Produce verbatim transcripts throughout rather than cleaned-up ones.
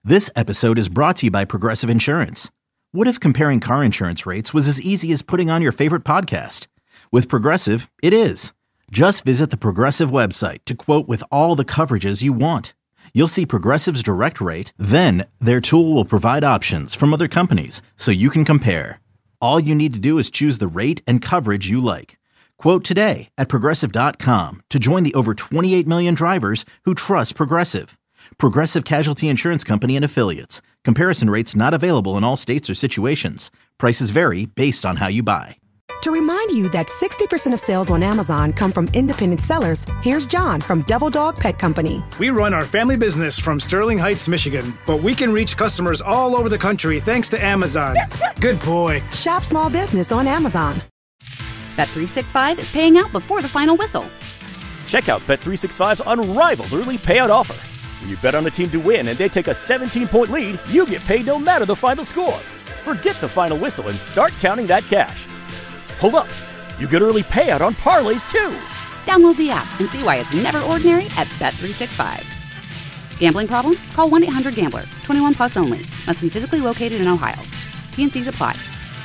This episode is brought to you by Progressive Insurance. What if comparing car insurance rates was as easy as putting on your favorite podcast? With Progressive, it is. Just visit the Progressive website to quote with all the coverages you want. You'll see Progressive's direct rate, then their tool will provide options from other companies so you can compare. All you need to do is choose the rate and coverage you like. Quote today at progressive dot com to join the over twenty-eight million drivers who trust Progressive. Progressive Casualty Insurance Company and Affiliates. Comparison rates not available in all states or situations. Prices vary based on how you buy. To remind you that sixty percent of sales on Amazon come from independent sellers, here's John from Devil Dog Pet Company. We run our family business from Sterling Heights, Michigan, but we can reach customers all over the country thanks to Amazon. Good boy. Shop small business on Amazon. Bet three sixty-five is paying out before the final whistle. Check out Bet three sixty-five's unrivaled early payout offer. When you bet on a team to win and they take a seventeen-point lead, you get paid no matter the final score. Forget the final whistle and start counting that cash. Hold up. You get early payout on parlays, too. Download the app and see why it's never ordinary at Bet three sixty-five. Gambling problem? Call one eight hundred gambler. twenty-one plus only. Must be physically located in Ohio. T N Cs apply.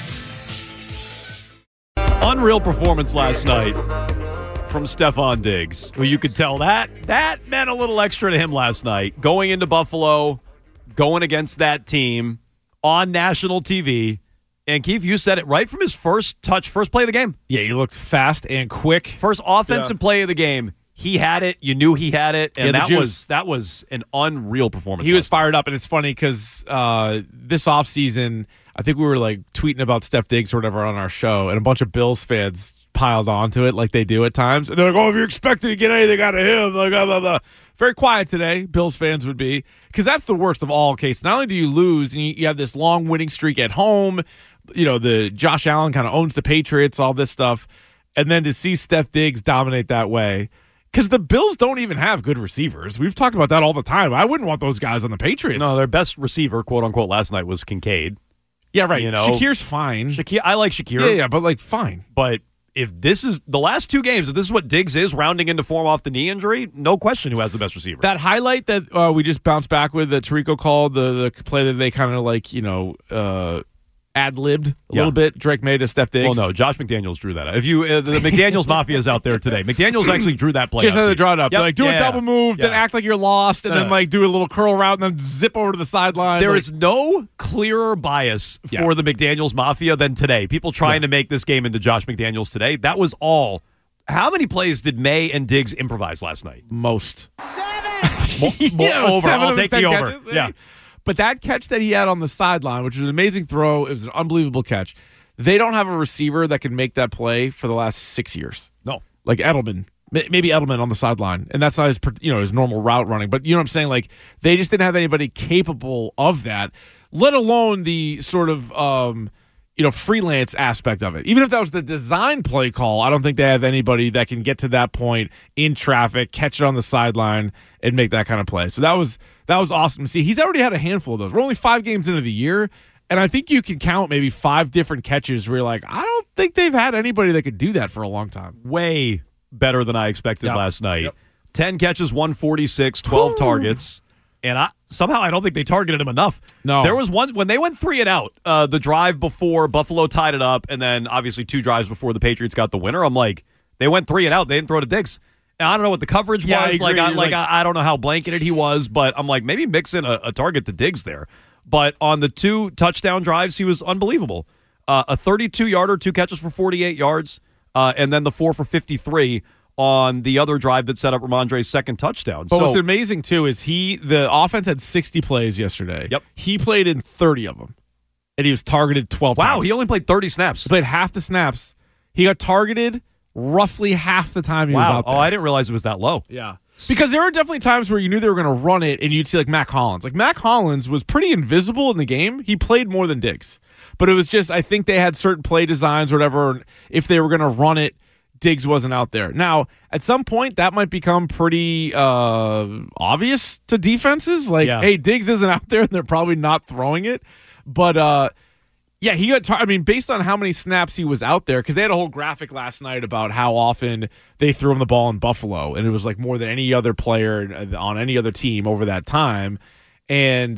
Unreal performance last night from Stefon Diggs. Well, you could tell that that meant a little extra to him last night. Going into Buffalo, going against that team on national T V. And Keith, you said it right from his first touch, first play of the game. Yeah, he looked fast and quick. First offensive yeah. play of the game. He had it. You knew he had it. And yeah, that juice. was that was an unreal performance. He was fired up, and it's funny because uh, this offseason, I think we were like tweeting about Steph Diggs or whatever on our show, and a bunch of Bills fans piled onto it like they do at times. And they're like, oh, if you're expecting to get anything out of him, like blah, blah, blah. Very quiet today, Bills fans would be, because that's the worst of all cases. Not only do you lose, and you, you have this long winning streak at home, you know, the Josh Allen kind of owns the Patriots, all this stuff, and then to see Steph Diggs dominate that way, because the Bills don't even have good receivers. We've talked about that all the time. I wouldn't want those guys on the Patriots. No, their best receiver, quote unquote, last night was Kincaid. Yeah, right. You know, Shakir's fine. Shakir, I like Shakir. Yeah, yeah, but like fine. But if this is the last two games, if this is what Diggs is, rounding into form off the knee injury, no question who has the best receiver. That highlight that uh, we just bounced back with that Tirico called, the, the play that they kind of like, you know, uh, ad-libbed a yeah. little bit, Drake made to Steph Diggs. Well, no, Josh McDaniels drew that. If you uh, the McDaniels Mafia is out there today. McDaniels actually drew that play. Just up. had to draw it up. Yep. Like, do yeah. a double move, yeah. then act like you're lost, and uh, then like do a little curl route, and then zip over to the sideline. There like, is no clearer bias for yeah. the McDaniels Mafia than today. People trying yeah. to make this game into Josh McDaniels today. That was all. How many plays did May and Diggs improvise last night? Most. Seven. yeah, over. Seven I'll take the over. Catches, yeah. But that catch that he had on the sideline, which was an amazing throw, it was an unbelievable catch. They don't have a receiver that can make that play for the last six years. No. Like Edelman. Maybe Edelman on the sideline. And that's not his, you know, his normal route running. But you know what I'm saying? Like, they just didn't have anybody capable of that, let alone the sort of, um, you know, freelance aspect of it. Even if that was the design play call, I don't think they have anybody that can get to that point in traffic, catch it on the sideline, and make that kind of play. So that was that was awesome to see. He's already had a handful of those. We're only five games into the year, and I think you can count maybe five different catches where you're like, I don't think they've had anybody that could do that for a long time. Way better than I expected yep. last night. Yep. ten catches, one forty-six, twelve Ooh. targets. And I somehow I don't think they targeted him enough. No. There was one when they went three and out, uh, the drive before Buffalo tied it up, and then obviously two drives before the Patriots got the winner. I'm like, they went three and out. They didn't throw to Diggs. And I don't know what the coverage yeah, was. I like, I, like, like I, I don't know how blanketed he was, but I'm like, maybe mix in a, a target to Diggs there. But on the two touchdown drives, he was unbelievable. Uh, a thirty-two yarder, two catches for forty-eight yards, uh, and then the four for fifty-three on the other drive that set up Ramondre's second touchdown. But so, what's amazing, too, is he the offense had sixty plays yesterday. Yep. He played in thirty of them, and he was targeted twelve wow, times. he only played thirty snaps. He played half the snaps. He got targeted roughly half the time he wow. was out there. Oh, I didn't realize it was that low. Yeah. Because there were definitely times where you knew they were going to run it, and you'd see like Mac Hollins. Like Mac Hollins was pretty invisible in the game. He played more than Diggs. But it was just, I think they had certain play designs or whatever. If they were going to run it, Diggs wasn't out there. Now, at some point, that might become pretty uh, obvious to defenses. Like, yeah. hey, Diggs isn't out there, and they're probably not throwing it. But, uh, yeah, he got. Tar- I mean, based on how many snaps he was out there, because they had a whole graphic last night about how often they threw him the ball in Buffalo, and it was like more than any other player on any other team over that time. And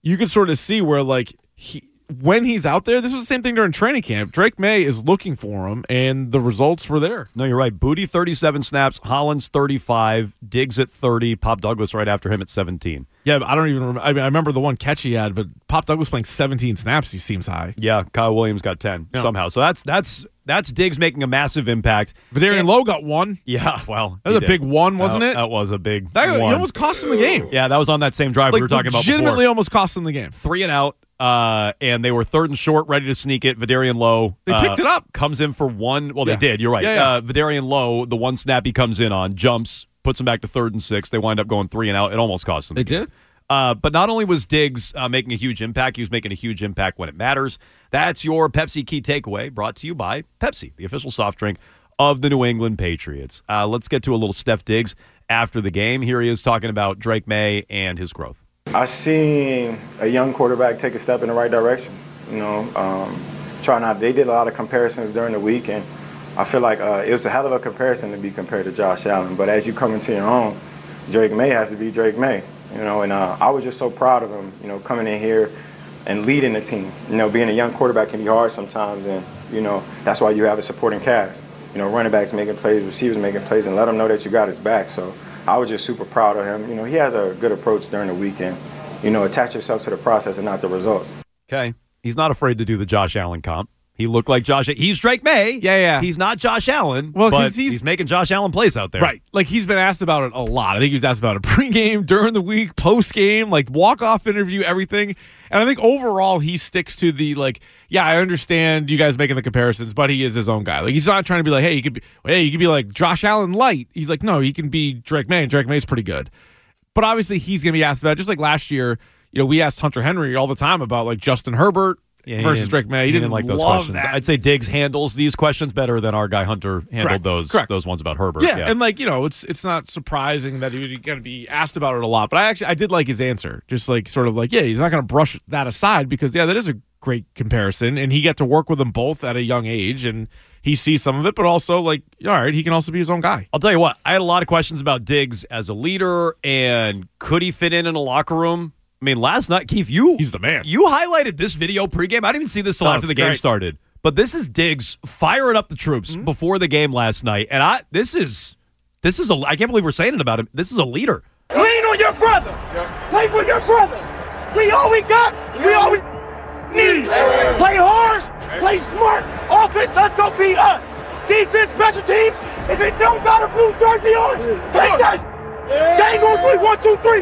you could sort of see where like he. When he's out there, this was the same thing during training camp. Drake May is looking for him, and the results were there. No, you're right. Booty, thirty-seven snaps. Hollins, thirty-five. Diggs at thirty. Pop Douglas right after him at seventeen. Yeah, but I don't even remember. I mean, I remember the one catch he had, but Pop Douglas playing seventeen snaps, he seems high. Yeah, Kyle Williams got ten yeah. somehow. So that's that's that's Diggs making a massive impact. Vadarian Lowe got one. Yeah, well. That was a did. big one, wasn't that, it? That was a big that, one. He almost cost him the game. Yeah, that was on that same drive like, we were talking about before. Legitimately almost cost him the game. Three and out. Uh, and they were third and short, ready to sneak it. Vadarian Lowe. They picked uh, it up. Comes in for one. Well, yeah. they did. You're right. Yeah, yeah. Uh, Vadarian Lowe, the one snap he comes in on, jumps, puts him back to third and six. They wind up going three and out. It almost cost them. They did? Uh, but not only was Diggs uh, making a huge impact, he was making a huge impact when it matters. That's your Pepsi Key Takeaway, brought to you by Pepsi, the official soft drink of the New England Patriots. Uh, let's get to a little Steph Diggs after the game. Here he is talking about Drake May and his growth. I seen a young quarterback take a step in the right direction. You know, um, trying out. They did a lot of comparisons during the week, and I feel like uh, it was a hell of a comparison to be compared to Josh Allen. But as you come into your own, Drake May has to be Drake May. You know, and uh, I was just so proud of him. You know, coming in here and leading the team. You know, being a young quarterback can be hard sometimes, and you know that's why you have a supporting cast. You know, running backs making plays, receivers making plays, and let them know that you got his back. So I was just super proud of him. You know, he has a good approach during the weekend. You know, attach yourself to the process and not the results. Okay. He's not afraid to do the Josh Allen comp. He looked like Josh. He's Drake May. Yeah, yeah. He's not Josh Allen. Well, but he's, he's making Josh Allen plays out there. Right. Like, he's been asked about it a lot. I think he was asked about it pregame, during the week, postgame, like walk-off interview, everything. And I think overall he sticks to the, like, yeah, I understand you guys making the comparisons, but he is his own guy. Like, he's not trying to be like, hey, you could be, hey, you could be like Josh Allen light. He's like, no, he can be Drake May, and Drake May's pretty good. But obviously he's going to be asked about it. Just like last year, you know, we asked Hunter Henry all the time about, like, Justin Herbert yeah, versus Drake May. He, he didn't, didn't like those love questions. that. I'd say Diggs handles these questions better than our guy Hunter handled Correct. those Correct. those ones about Herbert. Yeah, Yeah, and like, you know, it's it's not surprising that he's going to be asked about it a lot. But I actually I did like his answer. Just like sort of like, yeah, he's not going to brush that aside because yeah, that is a great comparison, and he got to work with them both at a young age, and he sees some of it, but also like, all right, he can also be his own guy. I'll tell you what, I had a lot of questions about Diggs as a leader, and could he fit in in a locker room? I mean, last night, Keith, you he's the man. You highlighted this video pregame. I didn't even see this till Oh, after the it's game great. started. But this is Diggs firing up the troops Mm-hmm. before the game last night, and I this is this is a I can't believe we're saying it about him. This is a leader. Lean on your brother. Play for your brother. We all we got. We all we need. Play hard. Play smart. Offense, let's go beat us. Defense, special teams. If it don't got a blue jersey on, take that. Gang on three. One, two, three.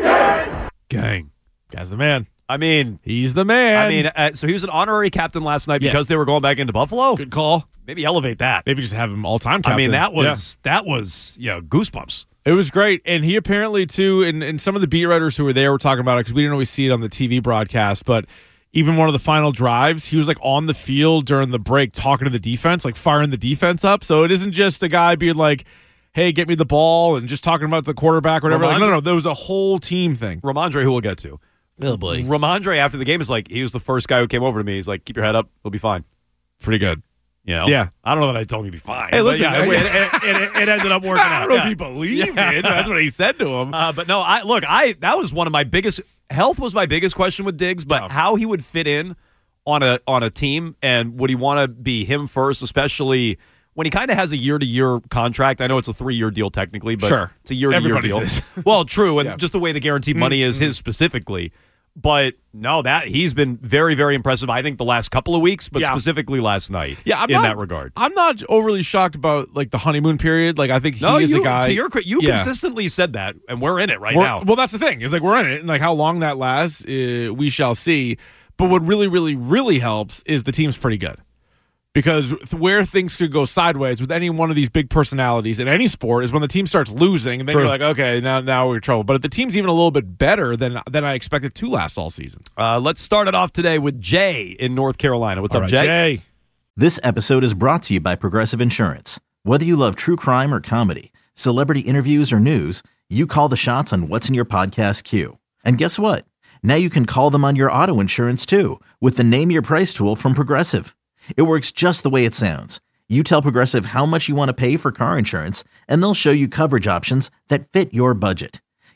Gang. Guy's the man. I mean, he's the man. I mean, uh, so he was an honorary captain last night Yeah. because they were going back into Buffalo. Good call. Maybe elevate that. Maybe just have him all time captain. I mean, that was Yeah. that was yeah goosebumps. It was great. And he apparently, too, and, and some of the beat writers who were there were talking about it because we didn't always see it on the T V broadcast, but even one of the final drives, he was like on the field during the break talking to the defense, like firing the defense up. So it isn't just a guy being like, hey, get me the ball and just talking about the quarterback or whatever. Like, no, no, no. There was a whole team thing. Ramondre, who we'll get to. Oh, boy. Ramondre, after the game, is like, he was the first guy who came over to me. He's like, keep your head up. We'll be fine. Pretty good. You know? Yeah. I don't know that I told him he'd be fine. Hey, but listen, yeah, I- it, it, it, it ended up working out. I don't know yeah. if he believed Yeah. it. That's what he said to him. Uh, but no, I look, I that was one of my biggest health was my biggest question with Diggs, but Oh. how he would fit in on a on a team, and would he want to be him first, especially when he kind of has a year to year contract. I know it's a three year deal technically, but Sure. it's a year to year Everybody's deal. is. Well, true, and Yeah. just the way the guaranteed money is his specifically. But no, that he's been very, very impressive. I think the last couple of weeks, but Yeah. specifically last night. Yeah, I'm in not, that regard. I'm not overly shocked about like the honeymoon period. Like I think he No, is you, a guy. to your credit, you Yeah. consistently said that, and we're in it right We're- now. Well, that's the thing. It's like we're in it, and like how long that lasts, uh, we shall see. But what really, really, really helps is the team's pretty good. Because th- where things could go sideways with any one of these big personalities in any sport is when the team starts losing, and then True. you're like, okay, now now we're in trouble. But if the team's even a little bit better than than I expected to last all season. Uh, let's start it off today with Jay in North Carolina. What's All up, right, Jay? Jay? This episode is brought to you by Progressive Insurance. Whether you love true crime or comedy, celebrity interviews or news, you call the shots on what's in your podcast queue. And guess what? Now you can call them on your auto insurance too with the Name Your Price tool from Progressive. It works just the way it sounds. You tell Progressive how much you want to pay for car insurance, and they'll show you coverage options that fit your budget.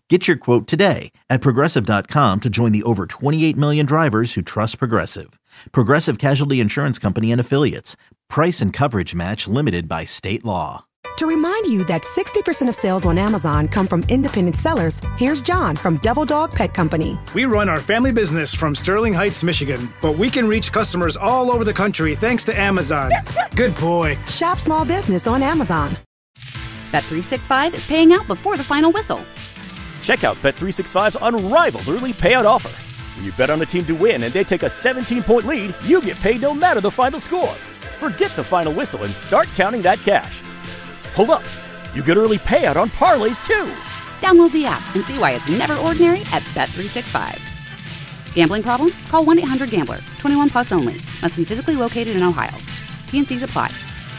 Get your quote today at Progressive dot com to join the over twenty-eight million drivers who trust Progressive. Progressive Casualty Insurance Company and Affiliates. Price and coverage match limited by state law. To remind you that sixty percent of sales on Amazon come from independent sellers, here's John from Devil Dog Pet Company. We run our family business from Sterling Heights, Michigan, but we can reach customers all over the country thanks to Amazon. Good boy. Shop small business on Amazon. Bet three sixty-five is paying out before the final whistle. Check out Bet three sixty-five's unrivaled early payout offer. When you bet on a team to win and they take a seventeen-point lead, you get paid no matter the final score. Forget the final whistle and start counting that cash. Hold up. You get early payout on parlays, too. Download the app and see why it's never ordinary at Bet three sixty-five. Gambling problem? Call one eight hundred gambler. twenty-one plus only. Must be physically located in Ohio. T N Cs apply.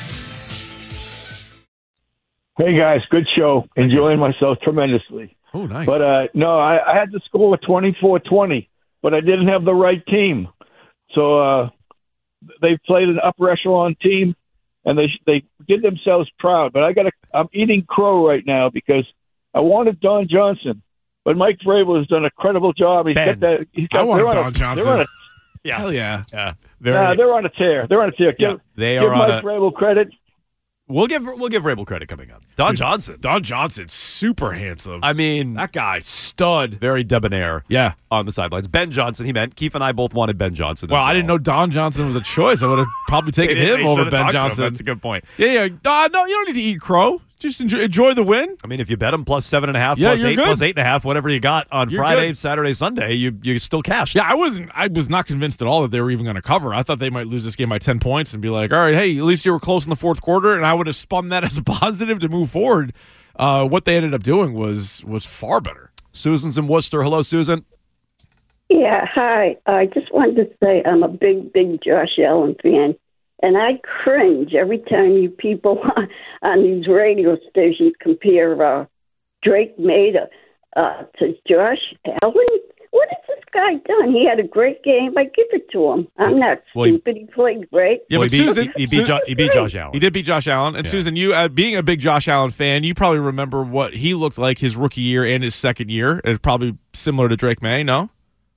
Hey, guys. Good show. Enjoying myself tremendously. Oh, nice. But, uh, no, I, I had to score twenty-four twenty, but I didn't have the right team. So uh, they played an upper echelon team, and they they did themselves proud. But I got I'm eating crow right now because I wanted Don Johnson, but Mike Vrabel has done a credible job. He's Ben, got that. He's got, I want they're Don on a, Johnson. They're on a, Yeah. Hell yeah. Yeah. Very, nah, they're on a tear. They're on a tear. yeah, Give, they give are on Mike a. Vrabel credit. We'll give we'll give Rabel credit coming up. Don Dude, Johnson. Don Johnson's super handsome. I mean, that guy, stud. very debonair. Yeah. On the sidelines. Ben Johnson, he meant. Keith and I both wanted Ben Johnson. Well, as I didn't know Don Johnson was a choice. I would have probably taken They- him they over should've Ben talked to him. Johnson. That's a good point. Yeah, yeah. Uh, no, you don't need to eat crow. Just enjoy, enjoy the win. I mean, if you bet him plus seven and a half, Yeah, plus you're eight, good. plus eight and a half, whatever you got on You're Friday, good. Saturday, Sunday, you you still cashed. Yeah, I wasn't. I was not convinced at all that they were even going to cover. I thought they might lose this game by ten points and be like, "All right, hey, at least you were close in the fourth quarter." And I would have spun that as a positive to move forward. Uh, what they ended up doing was was far better. Susan's in Worcester. Hello, Susan. Yeah, hi. I just wanted to say I'm a big, big Josh Allen fan, and I cringe every time you people on these radio stations compare uh, Drake May to, uh, to Josh Allen. What has this guy done? He had a great game. I give it to him. I'm not Well, he- stupid. He played great. Yeah, Well, but he beat, Susan, he, he beat, jo- he beat Josh Allen. He did beat Josh Allen. And Yeah. Susan, you uh, being a big Josh Allen fan, you probably remember what he looked like his rookie year and his second year. It's probably similar to Drake May. No.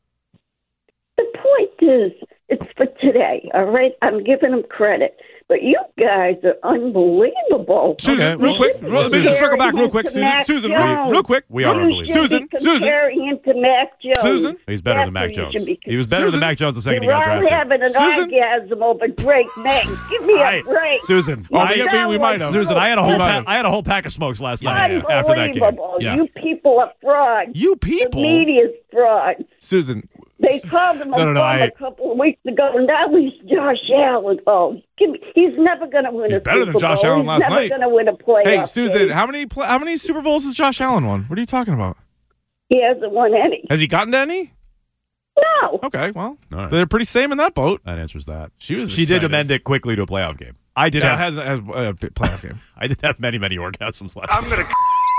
The point is, it's for today, all right? I'm giving him credit. But you guys are unbelievable. Susan, Okay, real well, quick, Susan- let me just circle back real quick. To Susan, Mac Susan, real, Jones. real quick. We are real- unbelievable. Susan, You should be Susan, comparing him to Mac Jones. Susan? He's better than That's Mac who you Jones. should be He was better Susan? than Mac Jones the second he You're got all drafted. having an Susan? orgasm over Drake May. Give me I- a break. Susan, Oh, I, we- we- we might have. Susan, I had a We whole might pa- have. I had a whole pack of smokes last night after that game. Unbelievable. Yeah. You people are frauds. You The people. media's frauds. Susan, They called him a No, no, no, bum I- a couple of weeks ago. Now he's Josh Allen. Oh, give me, he's never going to win He's a better Super than Josh Bowl. Allen he's last never night. going to win a playoff hey, Susan, game. how many pl- how many Super Bowls has Josh Allen won? What are you talking about? He hasn't won any. Has he gotten to any? No. Okay, well, All right. they're pretty same in that boat. That answers that. She was. She did excited. amend it quickly to a playoff game. I did Yeah, it have has has a playoff game. I did have many, many orgasms last I'm gonna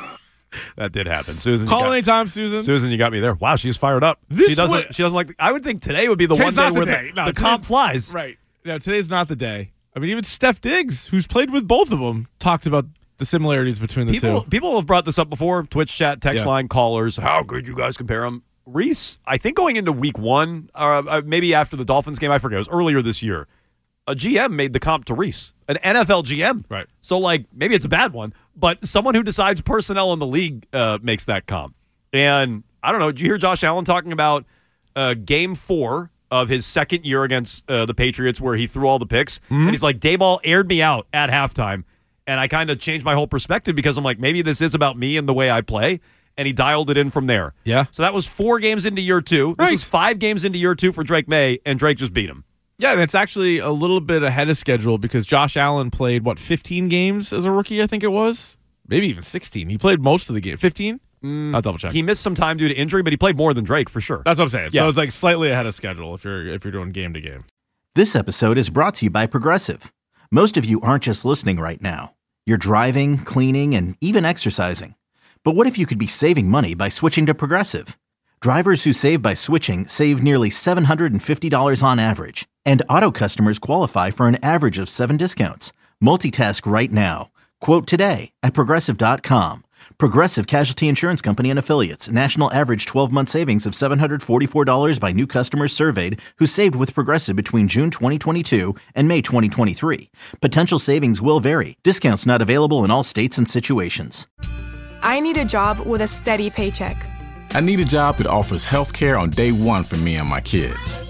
That did happen. Susan, you Call got- anytime, Susan. Susan, you got me there. Wow, she's fired up. This she doesn't would- she doesn't like I would think today would be the Today's one day not the where day. the, No, the comp today's- flies. Right. No, today's not the day. I mean, even Steph Diggs, who's played with both of them, talked about the similarities between the People two. people have brought this up before. Twitch chat, text Yeah. line, callers. How could you guys compare them? Reese, I think going into week one, or uh, maybe after the Dolphins game, I forget. It was earlier this year. A G M made the comp to Reese, an N F L G M. Right. So, like, maybe it's a bad one, but someone who decides personnel in the league uh, makes that comp. And I don't know. Did you hear Josh Allen talking about uh, game four of his second year against uh, the Patriots where he threw all the picks? Mm-hmm. And he's like, Dayball aired me out at halftime. And I kind of changed my whole perspective because I'm like, maybe this is about me and the way I play. And he dialed it in from there. Yeah. So that was four games into year two. This Right. is five games into year two for Drake May, and Drake just beat him. Yeah, and it's actually a little bit ahead of schedule because Josh Allen played, what, fifteen games as a rookie, I think it was? Maybe even sixteen. He played most of the game. fifteen? I'll double check. He missed some time due to injury, but he played more than Drake for sure. That's what I'm saying. Yeah. So it's like slightly ahead of schedule if you're if you're doing game to game. This episode is brought to you by Progressive. Most of you aren't just listening right now. You're driving, cleaning, and even exercising. But what if you could be saving money by switching to Progressive? Drivers who save by switching save nearly seven hundred fifty dollars on average. And auto customers qualify for an average of seven discounts. Multitask right now. Quote today at Progressive dot com. Progressive Casualty Insurance Company and Affiliates. National average twelve-month savings of seven hundred forty-four dollars by new customers surveyed who saved with Progressive between June twenty twenty-two and May twenty twenty-three. Potential savings will vary. Discounts not available in all states and situations. I need a job with a steady paycheck. I need a job that offers health care on day one for me and my kids.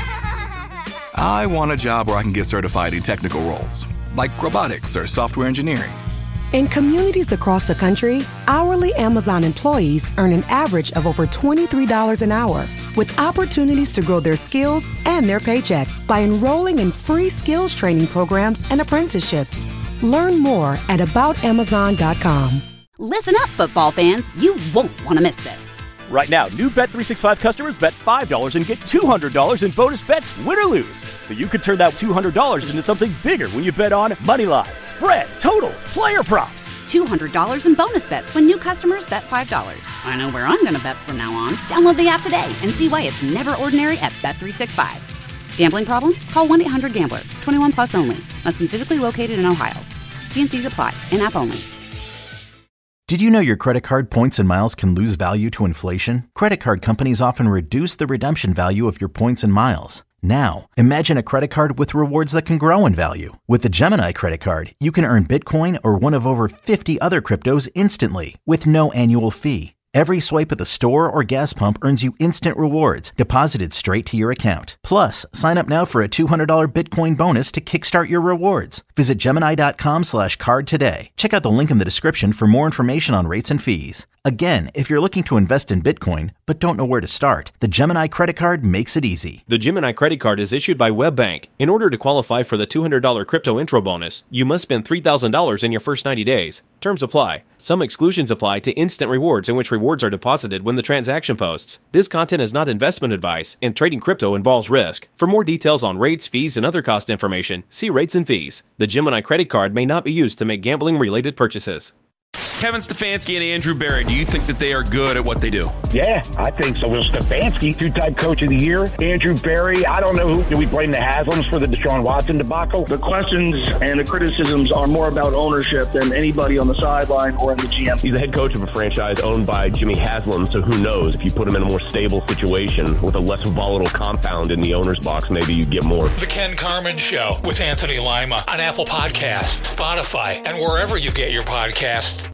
I want a job where I can get certified in technical roles, like robotics or software engineering. In communities across the country, hourly Amazon employees earn an average of over twenty-three dollars an hour, with opportunities to grow their skills and their paycheck by enrolling in free skills training programs and apprenticeships. Learn more at about amazon dot com. Listen up, football fans. You won't want to miss this. Right now, new Bet three sixty-five customers bet five dollars and get two hundred dollars in bonus bets, win or lose. So you could turn that two hundred dollars into something bigger when you bet on money line, spread, totals, player props. two hundred dollars in bonus bets when new customers bet five dollars. I know where I'm going to bet from now on. Download the app today and see why it's never ordinary at Bet three sixty-five. Gambling problem? Call one eight hundred gambler. twenty-one plus only. Must be physically located in Ohio. T and C's apply. In-app only. Did you know your credit card points and miles can lose value to inflation? Credit card companies often reduce the redemption value of your points and miles. Now, imagine a credit card with rewards that can grow in value. With the Gemini credit card, you can earn Bitcoin or one of over fifty other cryptos instantly with no annual fee. Every swipe at the store or gas pump earns you instant rewards deposited straight to your account. Plus, sign up now for a two hundred dollars Bitcoin bonus to kickstart your rewards. Visit Gemini.com slash card today. Check out the link in the description for more information on rates and fees. Again, if you're looking to invest in Bitcoin but don't know where to start, the Gemini credit card makes it easy. The Gemini credit card is issued by WebBank. In order to qualify for the two hundred dollars crypto intro bonus, you must spend three thousand dollars in your first ninety days. Terms apply. Some exclusions apply to instant rewards in which rewards are deposited when the transaction posts. This content is not investment advice, and trading crypto involves risk. For more details on rates, fees, and other cost information, see rates and fees. The Gemini credit card may not be used to make gambling-related purchases. Kevin Stefanski and Andrew Berry, do you think that they are good at what they do? Yeah, I think so. Well, Stefanski, two-time coach of the year. Andrew Berry, I don't know who. Do we blame the Haslams for the Deshaun Watson debacle? The questions and the criticisms are more about ownership than anybody on the sideline or in the G M. He's the head coach of a franchise owned by Jimmy Haslam, so who knows? If you put him in a more stable situation with a less volatile compound in the owner's box, maybe you get more. The Ken Carman Show with Anthony Lima on Apple Podcasts, Spotify, and wherever you get your podcasts.